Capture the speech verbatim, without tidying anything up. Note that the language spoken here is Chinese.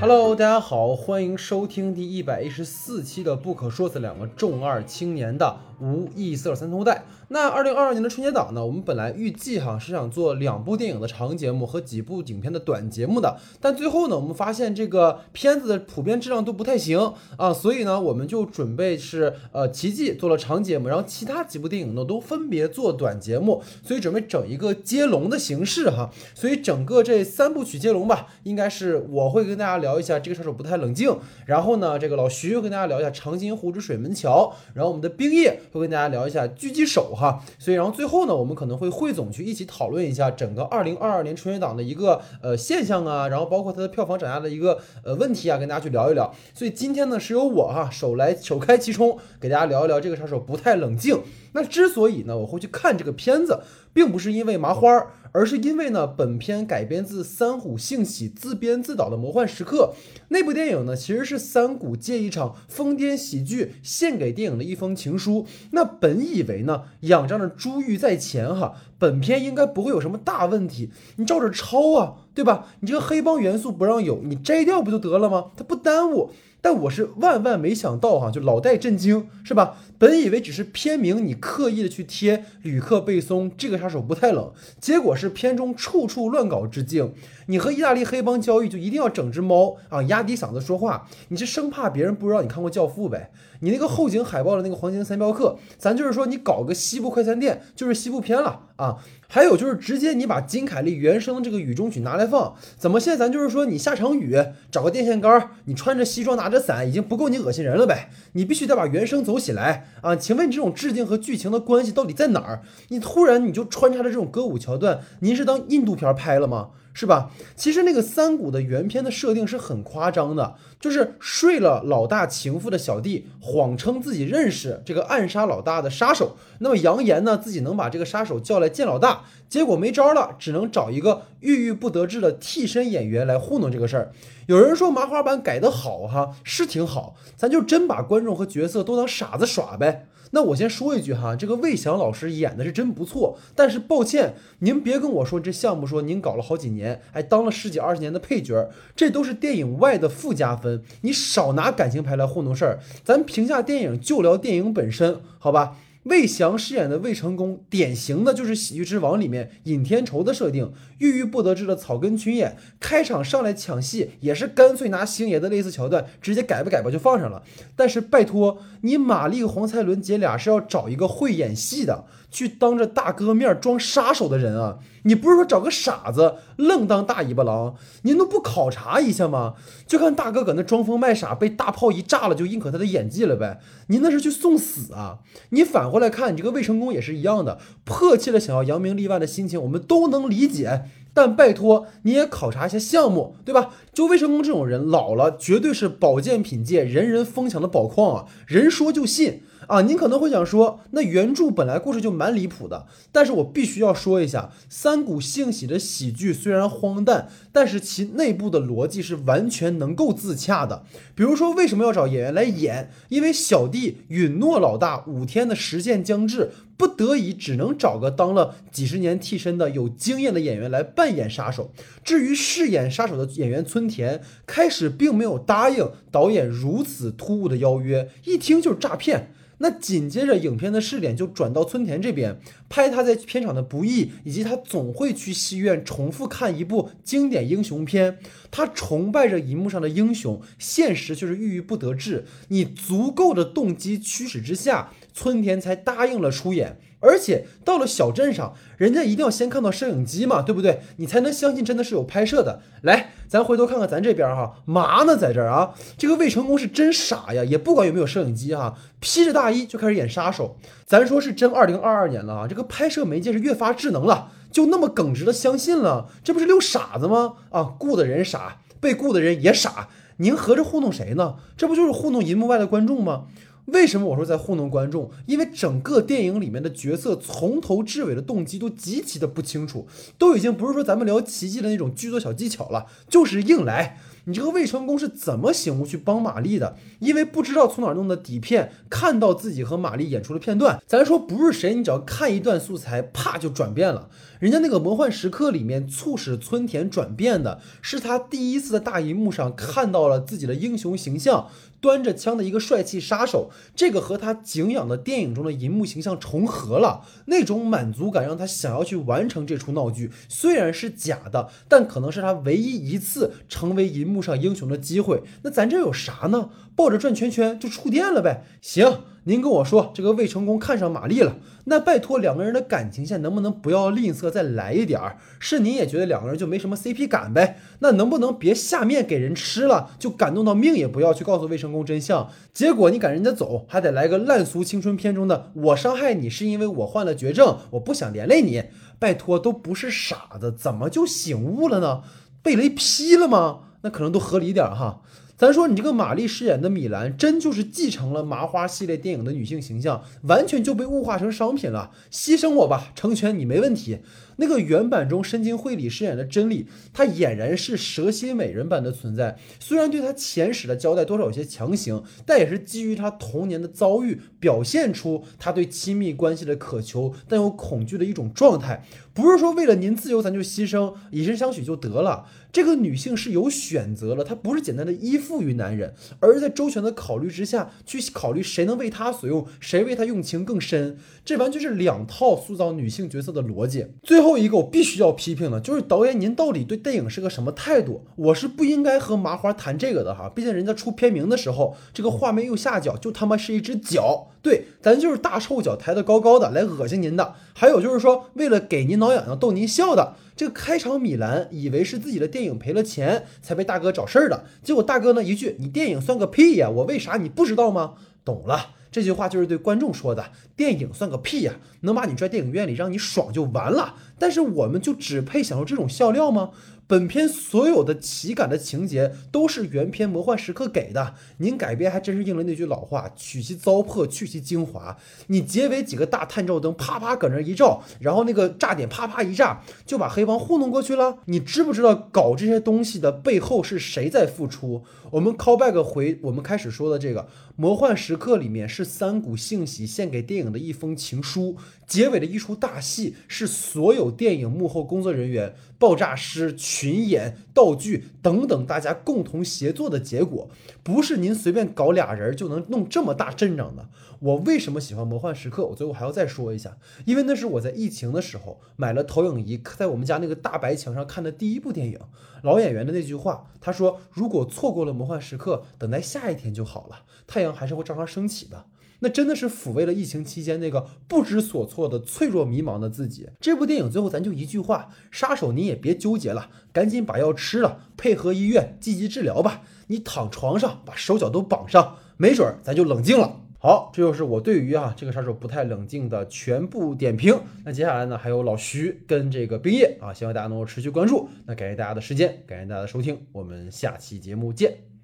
Hello，大家好，欢迎收听第一百一十四期的不可说死两个重二青年的无异色三头带。那二零二二年的春节档呢，我们本来预计哈是想做两部电影的长节目和几部影片的短节目的，但最后呢，我们发现这个片子的普遍质量都不太行啊，所以呢，我们就准备是呃奇迹做了长节目，然后其他几部电影呢都分别做短节目，所以准备整一个接龙的形式哈。所以整个这三部曲接龙吧，应该是我会跟大家聊一下这个杀手不太冷静，然后呢，这个老徐会跟大家聊一下长津湖之水门桥，然后我们的冰叶会跟大家聊一下狙击手哈。所以然后最后呢，我们可能会汇总去一起讨论一下整个二零二二年春节档的一个呃现象啊，然后包括它的票房涨价的一个呃问题啊，跟大家去聊一聊。所以今天呢，是由我哈手来首开其冲，给大家聊一聊这个杀手不太冷静。那之所以呢，我会去看这个片子，并不是因为麻花，而是因为呢，本片改编自三谷幸喜自编自导的《魔幻时刻》。那部电影呢，其实是三谷借一场疯癫喜剧献给电影的一封情书。那本以为呢，仰仗着珠玉在前哈，本片应该不会有什么大问题，你照着抄啊，对吧？你这个黑帮元素不让有，你摘掉不就得了吗？它不耽误。但我是万万没想到哈，就老带震惊，是吧？本以为只是片名你刻意的去贴吕克贝松这个杀手不太冷，结果是片中处处乱搞致敬。你和意大利黑帮交易就一定要整只猫啊，压低嗓子说话，你是生怕别人不知道你看过教父呗？你那个后景海报的那个黄金三镖客，咱就是说你搞个西部快餐店就是西部片了啊。还有就是直接你把金凯利原声的这个雨中曲拿来放，怎么现在咱就是说你下场雨找个电线杆，你穿着西装拿着伞已经不够你恶心人了呗？你必须得把原声走起来啊！请问你这种致敬和剧情的关系到底在哪儿？你突然你就穿插着这种歌舞桥段，您是当印度片拍了吗？是吧？其实那个三谷的原片的设定是很夸张的，就是睡了老大情妇的小弟，谎称自己认识这个暗杀老大的杀手，那么扬言呢自己能把这个杀手叫来见老大，结果没招了，只能找一个郁郁不得志的替身演员来糊弄这个事儿。有人说麻花版改得好哈，是挺好，咱就真把观众和角色都当傻子耍呗。那我先说一句哈，这个魏翔老师演的是真不错，但是抱歉，您别跟我说这项目说您搞了好几年，还当了十几二十年的配角，这都是电影外的附加分，你少拿感情牌来糊弄事儿。咱评价电影就聊电影本身，好吧？魏翔饰演的魏成功，典型的就是《喜剧之王》里面尹天仇的设定，郁郁不得志的草根群演，开场上来抢戏也是干脆拿星爷的类似桥段直接改吧改吧就放上了。但是拜托你，马丽黄才伦姐俩是要找一个会演戏的，去当着大哥面装杀手的人啊！你不是说找个傻子愣当大尾巴狼，您都不考察一下吗？就看大哥搁那装疯卖傻，被大炮一炸了就认可他的演技了呗？您那是去送死啊！你反过来看，你这个魏成功也是一样的，迫切的想要扬名立万的心情，我们都能理解。但拜托你也考察一下项目，对吧？就魏成功这种人，老了绝对是保健品界人人疯抢的宝矿啊，人说就信啊！您可能会想说，那原著本来故事就蛮离谱的，但是我必须要说一下，三谷幸喜的喜剧虽然荒诞，但是其内部的逻辑是完全能够自洽的。比如说为什么要找演员来演？因为小弟允诺老大五天的时限将至，不得已只能找个当了几十年替身的有经验的演员来扮演杀手。至于饰演杀手的演员村田，开始并没有答应导演如此突兀的邀约，一听就是诈骗。那紧接着影片的视点就转到村田这边，拍他在片场的不易，以及他总会去戏院重复看一部经典英雄片，他崇拜着荧幕上的英雄，现实就是郁郁不得志。你足够的动机驱使之下，村田才答应了出演。而且到了小镇上，人家一定要先看到摄影机嘛，对不对？你才能相信真的是有拍摄的。来，咱回头看看咱这边哈，嘛呢在这儿啊？这个魏成功是真傻呀，也不管有没有摄影机哈，披着大衣就开始演杀手。咱说是真二零二二年了啊，这个拍摄媒介是越发智能了，就那么耿直的相信了，这不是溜傻子吗？啊，雇的人傻，被雇的人也傻，您合着糊弄谁呢？这不就是糊弄银幕外的观众吗？为什么我说在糊弄观众？因为整个电影里面的角色从头至尾的动机都极其的不清楚，都已经不是说咱们聊奇迹的那种剧作小技巧了，就是硬来。 你这个魏成功是怎么醒悟去帮玛丽的？因为不知道从哪儿弄的底片，看到自己和玛丽演出的片段。咱说不是谁，你只要看一段素材，啪就转变了。人家那个魔幻时刻里面促使村田转变的是他第一次在大荧幕上看到了自己的英雄形象，端着枪的一个帅气杀手，这个和他敬仰的电影中的银幕形象重合了，那种满足感让他想要去完成这出闹剧，虽然是假的，但可能是他唯一一次成为银幕上英雄的机会。那咱这有啥呢？抱着转圈圈就触电了呗。行，您跟我说这个魏成功看上玛丽了，那拜托两个人的感情线能不能不要吝啬再来一点儿？是您也觉得两个人就没什么 C P 感呗？那能不能别下面给人吃了，就感动到命也不要去告诉魏成功真相？结果你赶人家走，还得来个烂俗青春片中的我伤害你是因为我患了绝症，我不想连累你。拜托，都不是傻子，怎么就醒悟了呢？被雷劈了吗？那可能都合理点哈。咱说你这个玛丽饰演的米兰，真就是继承了麻花系列电影的女性形象，完全就被物化成商品了。牺牲我吧，成全你没问题。那个原版中深津绘里饰演的真理，她俨然是蛇蝎美人般的存在。虽然对她前史的交代多少有些强行，但也是基于她童年的遭遇，表现出她对亲密关系的渴求，但又恐惧的一种状态。不是说为了您自由咱就牺牲，以身相许就得了。这个女性是有选择了，她不是简单的依附于男人，而是在周全的考虑之下去考虑谁能为她所用，谁为她用情更深。这完全是两套塑造女性角色的逻辑。最后一个我必须要批评的就是导演，您到底对电影是个什么态度？我是不应该和麻花谈这个的哈，毕竟人家出片名的时候，这个画面右下角就他妈是一只脚，对，咱就是大臭脚抬得高高的来恶心您的。还有就是说，为了给您挠痒痒逗您笑的，这个开场米兰以为是自己的电影赔了钱才被大哥找事儿的，结果大哥呢一句你电影算个屁呀，我为啥你不知道吗？懂了，这句话就是对观众说的，电影算个屁呀，能把你拽电影院里让你爽就完了，但是我们就只配享受这种笑料吗？本片所有的喜感的情节都是原片魔幻时刻给的，您改编还真是应了那句老话，取其糟粕去其精华。你结尾几个大探照灯啪啪搁那一照，然后那个炸点啪啪一炸，就把黑帮糊弄过去了。你知不知道搞这些东西的背后是谁在付出？我们 call back 回我们开始说的这个魔幻时刻里面是三谷幸喜献给电影的一封情书，结尾的一出大戏是所有电影幕后工作人员、爆炸师、群演、道具等等大家共同协作的结果，不是您随便搞俩人就能弄这么大阵仗的。我为什么喜欢魔幻时刻？我最后还要再说一下，因为那是我在疫情的时候买了投影仪，在我们家那个大白墙上看的第一部电影。老演员的那句话，他说如果错过了魔幻时刻，等待下一天就好了，太阳还是会照常升起的。那真的是抚慰了疫情期间那个不知所措的脆弱迷茫的自己。这部电影最后咱就一句话，杀手你也别纠结了，赶紧把药吃了，配合医院积极治疗吧。你躺床上把手脚都绑上，没准咱就冷静了。好，这就是我对于啊这个杀手不太冷静的全部点评。那接下来呢，还有老徐跟这个冰叶啊，希望大家能够持续关注。那感谢大家的时间，感谢大家的收听，我们下期节目见。